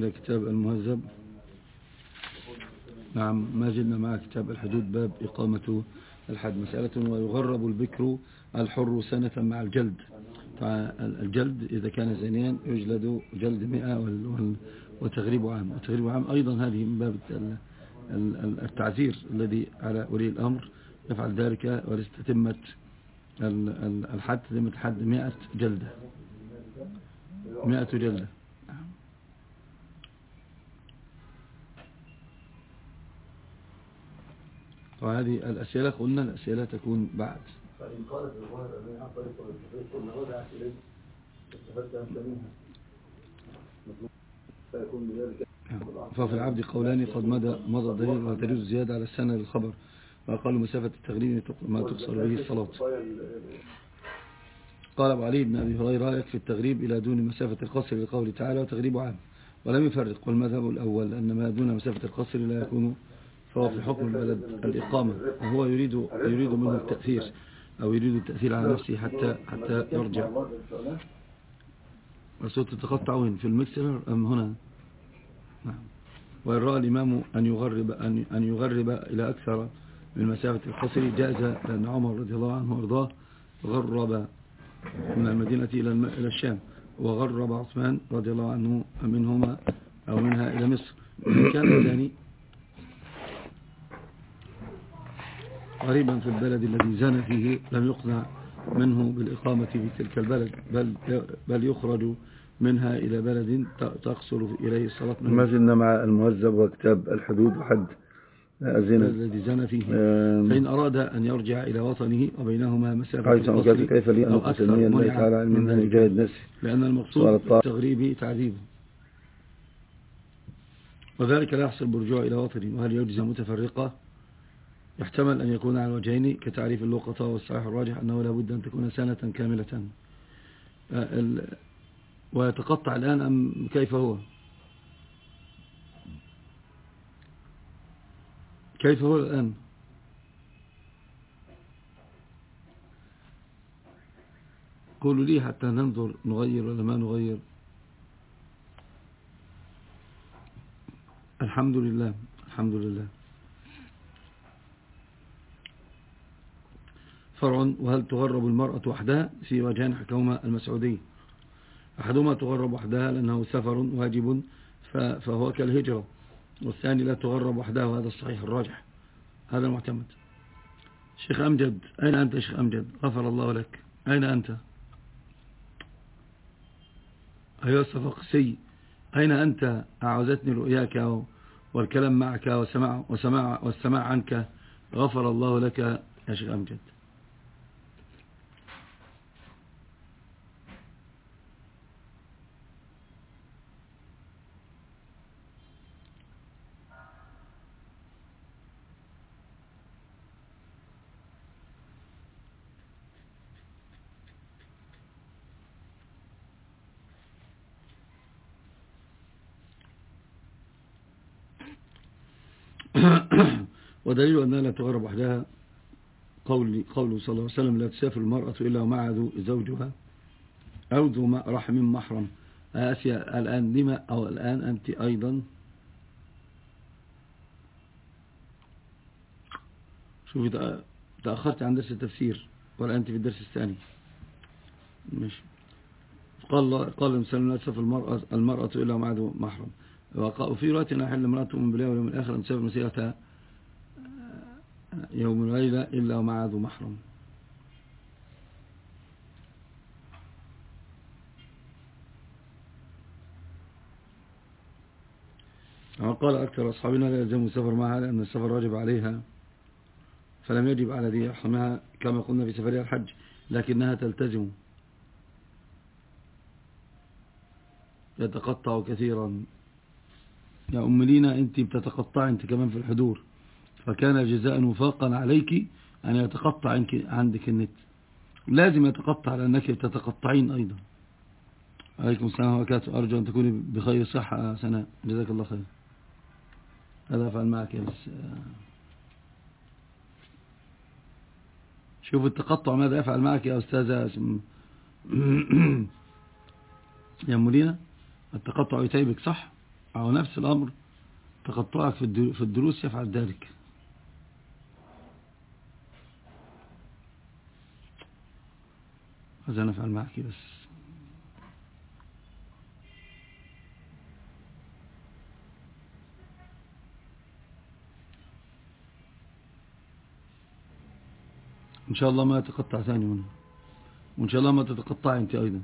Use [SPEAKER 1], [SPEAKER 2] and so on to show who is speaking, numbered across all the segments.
[SPEAKER 1] إلى كتاب المهذب. نعم، ما زلنا مع كتاب الحدود، باب إقامة الحد. مسألة: ويغرب البكر الحر سنة مع الجلد. فالجلد إذا كان زانيا يجلد جلد 100 وتغريب عام. وتغريب عام أيضا هذه من باب التعزير الذي على ولي الأمر يفعل ذلك، ولستتمت الحد تتمة الحد 100 جلدة. 100 جلدة. وهذه الأسئلة قلنا الأسئلة تكون بعد.
[SPEAKER 2] فإن قالت الظاهر أن عن طريق التفريق قلنا رجعت إليه استفدت أنت منها فيكون بذلك.
[SPEAKER 1] ففي العبد قولان قد مضى الدليل، وتجوز زيادة على السنة للخبر، وقالوا مسافة التغريب ما تقصر به الصلاة. قال أبو علي بن أبي هريرة: يكفي التغريب إلى دون مسافة القصر لقوله تعالى وتغريب عام، ولم يفرق. والمذهب الأول أن ما دون مسافة القصر لا يكون، فهو في حكم البلد الإقامة، وهو يريد منه التأثير، أو يريد التأثير على نفسه حتى يرجع. الصوت تتقطع وين؟ في المكسر أم هنا؟ نعم. وإن رأى الإمام أن يغرب إلى أكثر من مسافة القصر جاز، لأن عمر رضي الله عنه وارضاه غرب من المدينة إلى الشام، وغرب عثمان رضي الله عنه منهما أو منها إلى مصر. كان الثاني قريبا في البلد الذي زان فيه لم يقنع منه بالإقامة في تلك البلد، بل يخرج منها إلى بلد تقصر إليه الصلاة. ما زلنا مع المهذب وكتاب الحدود وحد الزنا الذي زان فيه. فإن أراد أن يرجع إلى وطنه وبينهما مسافة القصر
[SPEAKER 2] كيف لي أن أتسمي الله تعالى من يجاهد نفسه،
[SPEAKER 1] لأن المقصود التغريب تعذيبه، وذلك لا يحصل برجوع إلى وطنه. وهل يجزى متفرقة؟ يحتمل أن يكون على وجهين كتعريف اللقطة، والصحيح الراجح أنه لا بد أن تكون سنة كاملة. ويتقطع الآن أم كيف هو؟ كيف هو الآن؟ قولوا لي حتى ننظر نغير ولا ما نغير. الحمد لله الحمد لله. فرع: وهل تغرب المرأة وحدها؟ في وجهان حكومة المسعودي. أحدهما تغرب وحدها لأنه سفر واجب فهو كالهجرة، والثاني لا تغرب وحدها، وهذا الصحيح الراجح، هذا المعتمد. شيخ أمجد، أين أنت شيخ أمجد؟ غفر الله لك، أين أنت؟ أيها الصفاقسي، أين أنت؟ أعوزتني رؤياك والكلام معك والسماع عنك، غفر الله لك يا شيخ أمجد. ودليل أنها لا تغرب وحدها قوله صلى الله عليه وسلم: لا تسافر المرأة إلا ومعها زوجها أو ذو رحم محرم. آسيا، الآن لما أو الآن أنت أيضا شوفي تأخرت عن درس التفسير ولا أنت في الدرس الثاني؟ ماشي. قال الإنسان: لا تسافر المرأة إلا ومعها ذو محرم. وفي رواية: لا يحل امرأة من بالله واليوم الآخر أن تسافر مسيرة يوم وليلة إلا ومع ذو محرم. قال أكثر أصحابنا لا يلزم السفر معها لأن السفر واجب عليها، فلم يجب على ذي رحمها كما قلنا في سفرها الحج، لكنها تلتزم. يتقطع كثيرا يا أم لينا، أنت بتتقطع أنت كمان في الحضور، فكان جزاء وفاقا عليك أن يتقطع عندك النت، لازم يتقطع لأنك تتقطعين أيضا. عليكم السلام وبركاته، أرجو أن تكوني بخير صحة سناء، جزاك الله خير. هذا أفعل معك يا بس. شوف التقطع ماذا يفعل معك يا أستاذة يا مولينا. التقطع يتعبك صح؟ أو نفس الأمر تقطعك في الدروس يفعل ذلك. هذا نفعل معك بس. إن شاء الله ما يتقطع ثاني هنا، وإن شاء الله ما تتقطع أنت أيضا.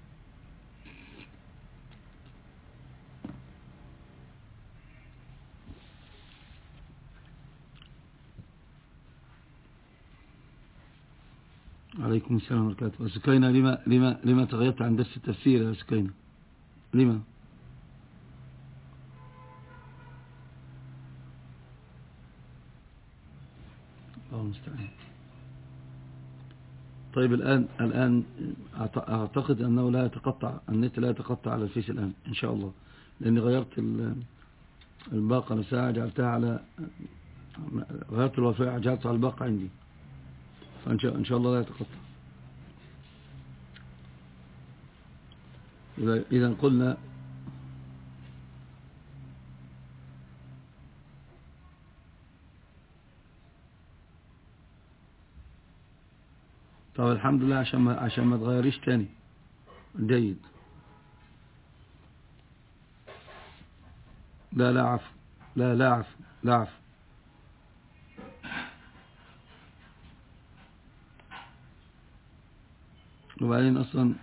[SPEAKER 1] عليكم السلام ورحمة الله وبركاته. سكينة، لما تغيرت عن درس التفسير يا سكينة؟ لما؟ الله المستعان. طيب الآن أعتقد أنه لا يتقطع النت، لا يتقطع على الفيس الآن إن شاء الله، لأني غيرت الباقة نفسها، جعلتها على، غيرت الوفاء جعلتها على الباقة عندي، فإن شاء الله لا يتقطع. إذا قلنا طب الحمد لله، عشان ما تغيريش تاني. جيد. لا عفو، لا عفو، لا عفو. وبعدين أصلا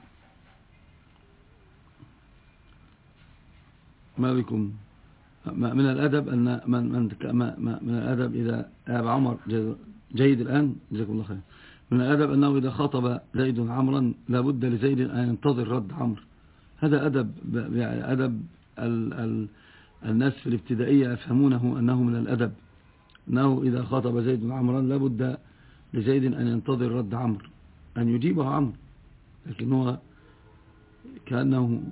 [SPEAKER 1] ما بكم من الأدب أن من الأدب إذا أبا عمر جيد الآن، جزاكم الله خير. من الأدب أنه إذا خاطب زيد عمرا لابد لزيد أن ينتظر رد عمرو. هذا أدب، يعني أدب الناس في الابتدائية يفهمونه أنه من الأدب، أنه إذا خاطب زيد عمرا لابد لزيد أن ينتظر رد عمرو، أن يجيبه عمرو، لكن هو كأنه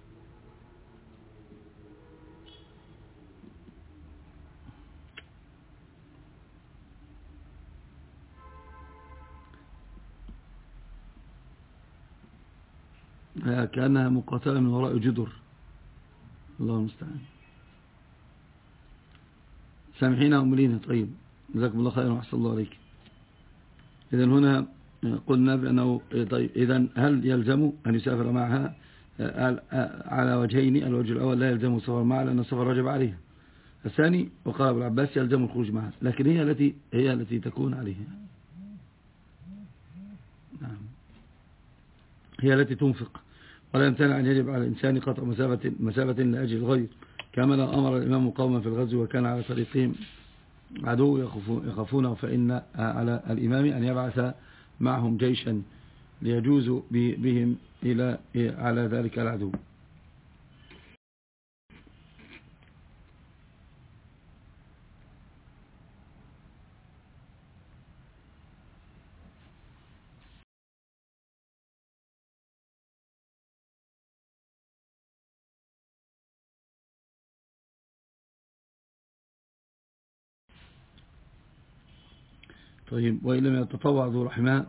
[SPEAKER 1] كأنها مقاتلة من وراء جدر. الله المستعان. سامحينا وملينا. طيب جزاكم الله خيرا وأحسن الله عليك. إذن هنا قلنا بأنه طيب، إذن هل يلزم أن يسافر معها على وجهين؟ الوجه الأول لا يلزم السفر معها لأن السفر واجب عليها. الثاني وقال ابو العباس يلزم الخروج معها، لكن هي التي تكون عليها. نعم، هي التي تنفق، ولا يمتنع أن يجب على الإنسان قطع مسافة لأجل الغير، كما لو أمر الإمام قوما في الغزو وكان على طريقهم عدو يخافونه، فإن على الإمام أن يبعث معهم جيشا ليجوز بهم على ذلك العدو. طيب، وإن لم يتطوع ذو رحمها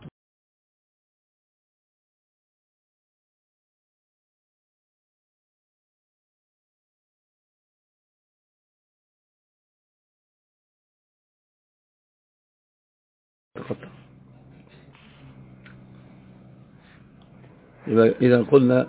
[SPEAKER 1] تقطع. إذا قلنا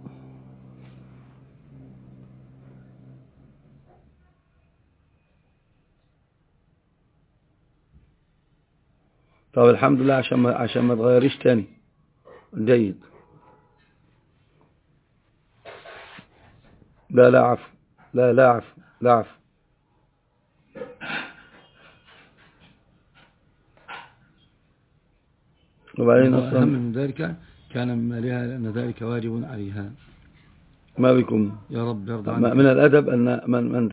[SPEAKER 1] طب الحمد لله، عشان ما تغيريش تاني. جيد. لا عفو، لا عفو، لا عفو. وبعدين أصلا أهم من ذلك كان من مالها لأن ذلك واجب عليها. ما بكم يا رب يرضى عنك. من الأدب أن من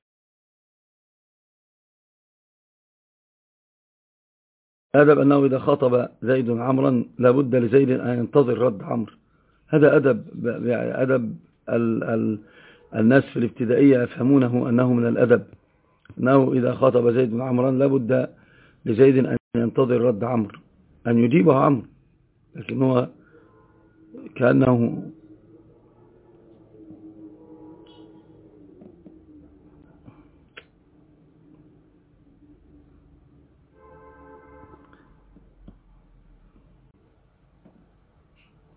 [SPEAKER 1] الأدب أنه إذا خاطب زيد عمرا لابد لزيد أن ينتظر رد عمرو. هذا أدب، يعني أدب الناس في الابتدائية يفهمونه أنه من الأدب، أنه إذا خاطب زيد عمرا لابد لزيد أن ينتظر رد عمرو، أن يجيبه عمرو، لكن هو كأنه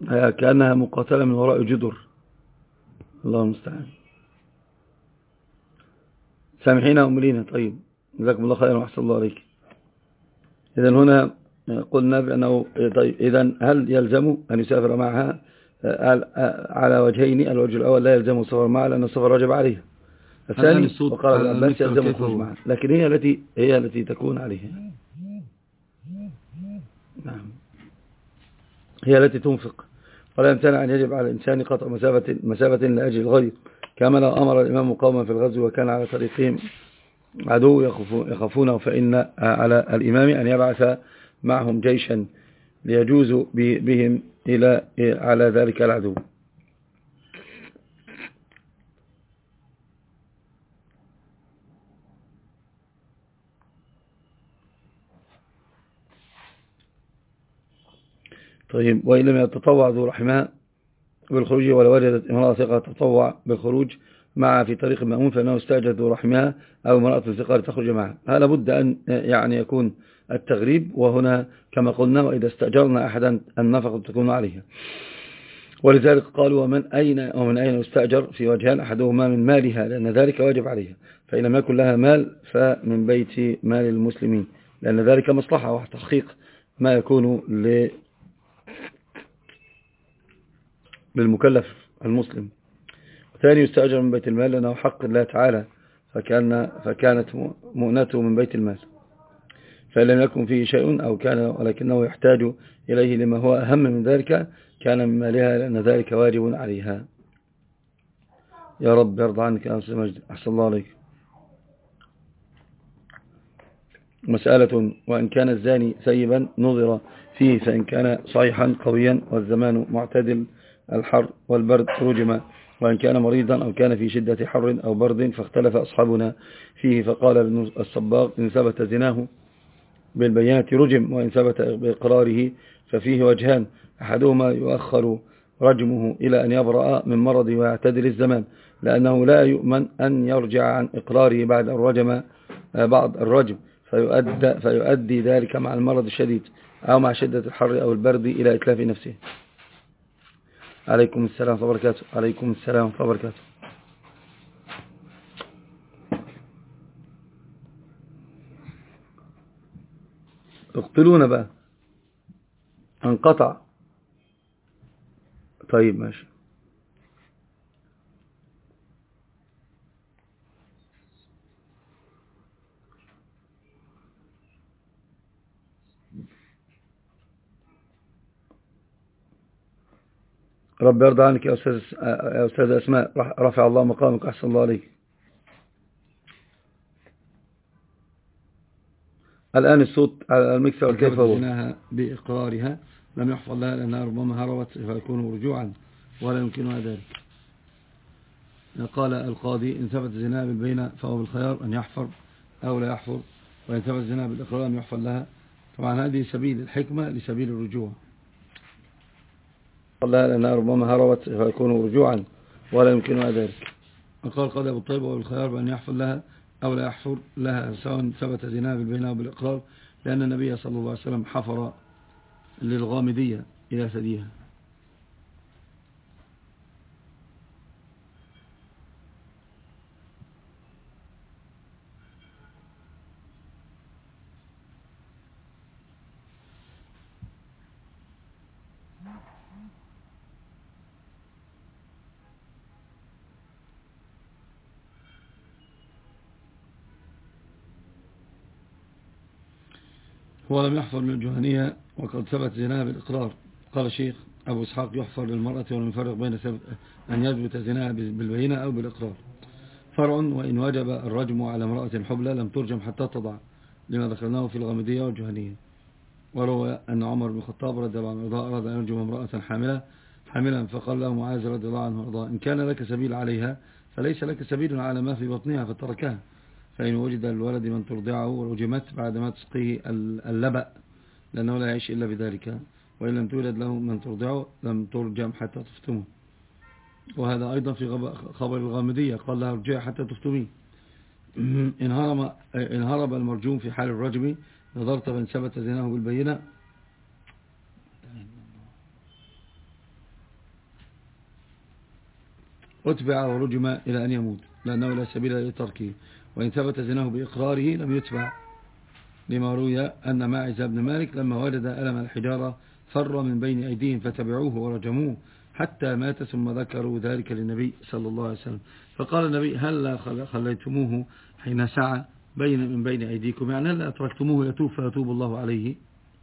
[SPEAKER 1] كأنها مقاتلة من وراء جدر. الله المستعان. سامحينا أملينا. طيب جزاكم الله خيرا وأحسن الله عليك. إذن هنا قلنا بأنه طيب إذن هل يلزم أن يسافر معها على وجهين؟ الوجه الأول لا يلزم السفر معها لأن السفر واجب عليه. الثاني وقال ابن عباس يلزم الخروج معها، لكن هي التي تكون عليها. نعم هي التي تنفق، ولا يمتنع أن يجب على الإنسان قطع مسافة لأجل الغير، كما لو أمر الإمام قوما في الغزو وكان على طريقهم عدو يخافونه، فإن على الإمام أن يبعث معهم جيشا ليجوز بهم على ذلك العدو. طيب وإن لم يتطوع ذو رحمها بالخروج ولو وجدت امرأة ثقة تتطوع بالخروج مع في طريق مأمون فإنه استأجر ذو رحمها أو امرأة ثقة لتخرج معها. هذا بد أن يعني يكون التغريب، وهنا كما قلنا وإذا استأجرنا أحدا النفقة تكون عليها. ولذلك قالوا ومن أين استأجر في وجهان، أحدهما من مالها لأن ذلك واجب عليها، فإن لم يكن لها مال فمن بيت مال المسلمين لأن ذلك مصلحة وتحقيق ما يكون للمكلف المسلم. ثاني يستأجر من بيت المال لأنه حق الله تعالى فكانت مؤنته من بيت المال، فإن لم يكن فيه شيء أو كان ولكنه يحتاج إليه لما هو أهم من ذلك كان من مالها لأن ذلك واجب عليها. يا رب يرضى عنك يا أستاذ مجد. أحسن الله عليك. مسألة وإن كان الزاني سيبا نظر فيه، فإن كان صحيحا قويا والزمان معتدل الحر والبرد رجم، وإن كان مريضا أو كان في شدة حر أو برد فاختلف أصحابنا فيه، فقال ابن الصباغ إن ثبت زناه بالبينة رجم، وإن ثبت بإقراره ففيه وجهان، أحدهما يؤخر رجمه إلى أن يبرأ من مرض ويعتدل الزمان، لأنه لا يؤمن أن يرجع عن إقراره بعد الرجم فيؤدي ذلك مع المرض الشديد أو مع شدة الحر أو البرد إلى إتلاف نفسه. عليكم السلام وبركاته. عليكم السلام وبركاته. اقتلونا بقى انقطع. طيب ماشي. رب يرضى عنك يا أستاذ أسماء، رفع الله مقامك. أحسن الله عليك. الآن الصوت على المكسر كيف هو؟ زناها بإقرارها لم يحفظ لها لأنها ربما هربت فيكون رجوعا ولا يمكنها ذلك. قال القاضي إن ثبت زناها بالبينة فهو بالخيار أن يحفر أو لا يحفر، وإن ثبت زناها بالإقرار أن يحفظ لها. طبعا هذه سبيل الحكمة لسبيل الرجوع. لها لأنها ربما هربت فيكون رجوعا ولا يمكنها ذلك. وقال القاضي أبو الطيب وبالخيار بأن يحفظ لها أو لا يحفر لها سواء ثبت زناها بالبينة وبالإقرار، لأن النبي صلى الله عليه وسلم حفر للغامدية إلى ثديها. هو لم يحفر للجهنية وقد ثبت زناها بالإقرار. قال الشيخ أبو إسحاق يحفر للمرأة ولم يفرق بين أن يثبت زناها بالبينة أو بالإقرار. فرع وإن وجب الرجم على امرأة حبلى لم ترجم حتى تضع، لما ذكرناه في الغامدية والجهنية. وروى أن عمر بن الخطاب رضي الله عنه أراد أن يرجم امرأة حاملا فقال له معاذ رضي الله عنه وارضاه إن كان لك سبيل عليها فليس لك سبيل على ما في بطنها فتركها، فإن وجد الولد من ترضعه ورجمت بعد ما تسقيه اللبأ لأنه لا يعيش إلا بذلك، وإن لم تولد له من ترضعه لم ترجم حتى تفتمه. وهذا أيضا في خبر الغامدية قال لها ارجعي حتى تفتميه. إن هرب المرجوم في حال الرجم نظرت فإن ثبت زناه بالبينة أتبع ورجم إلى أن يموت لأنه لا سبيل لتركه، وإن ثبت زناه بإقراره لم يتبع، لما روي أن ماعز بن مالك لما وجد ألم الحجارة فر من بين أيديهم فتبعوه ورجموه حتى مات، ثم ذكروا ذلك للنبي صلى الله عليه وسلم، فقال النبي هل خليتموه حين سعى من بين أيديكم، يعني هل أتركتموه يتوب فيتوب الله عليه،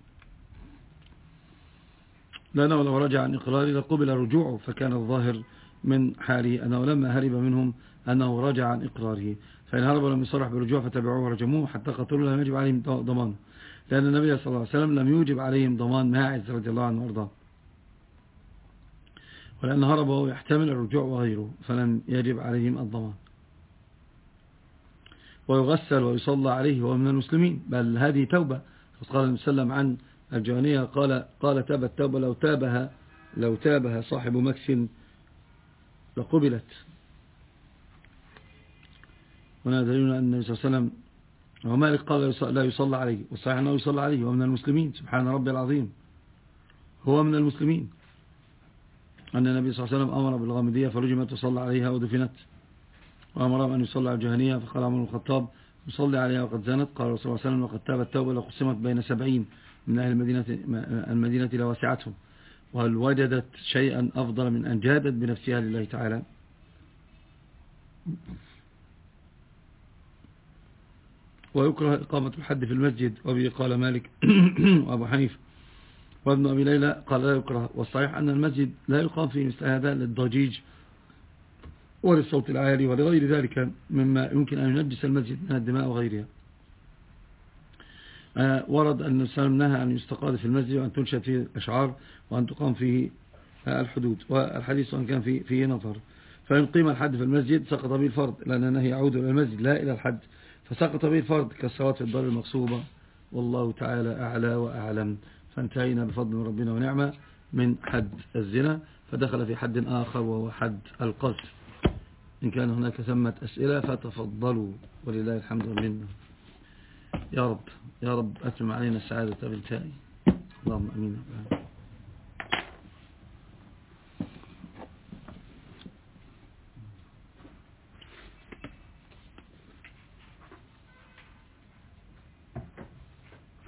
[SPEAKER 1] لأنه لو رجع عن إقراره لقبل رجوعه، فكان الظاهر من حاله أنه لما هرب منهم أنه رجع عن إقراره، فإن هرب لم يصرح برجوع فتبعوه ورجموه حتى قتلوا لم يجب عليهم ضمان، لأن النبي صلى الله عليه وسلم لم يوجب عليهم ضمان ماعز رضي الله عنه وارضاه، ولأن هربه يحتمل الرجوع وغيره فلم يجب عليهم الضمان، ويغسل ويصلى عليه وهو من المسلمين، بل هذه توبة، قال النبي صلى الله عليه وسلم عن الجوانية قال تابت توبة لو تابها صاحب مكس لقبلت، هنا دليل أن النبي صلى الله عليه وسلم ومالك قال لا يصلى عليه، والصحيح أنه يصلى عليه ومن المسلمين، سبحان ربي العظيم هو من المسلمين، أن النبي صلى الله عليه وسلم أمر بالغامدية فرجمت وصلى عليها ودفنت، وأمرهم أن يصلى على الجهنية، فقال عمر بن الخطاب يصلي عليها وقد زنت، قال رسول الله صلى الله عليه وسلم وقد تابت توبة لقسمت بين 70 من أهل المدينة لواسعتهم، وهل وجدت شيئا أفضل من أن جادت بنفسها لله تعالى. ويكره إقامة الحد في المسجد، وبه قال مالك وأبو حنيفة وابن أبي ليلى قال لا يكره، والصحيح أن المسجد لا يقام فيه مثل هذا للضجيج وللصوت العالي ولغير ذلك مما يمكن أن ينجس المسجد من الدماء وغيرها. ورد أن السلام نهى أن يستقاد في المسجد وأن تنشد فيه الأشعار وأن تقام فيه الحدود، والحديث أن كان فيه نظر، فإن قيم الحد في المسجد سقط به الفرض، لأن النهي يعود إلى المسجد لا إلى الحد، فسقط به الفرض كالصلاة في الدار المغصوبة، والله تعالى أعلى وأعلم. فانتهينا بفضل ربنا ونعمة من حد الزنا، فدخل في حد آخر وهو حد القذف. إن كان هناك ثمة أسئلة فتفضلوا، ولله الحمد والمنة. يا رب أتم علينا السعادة بالتالي، اللهم أمين.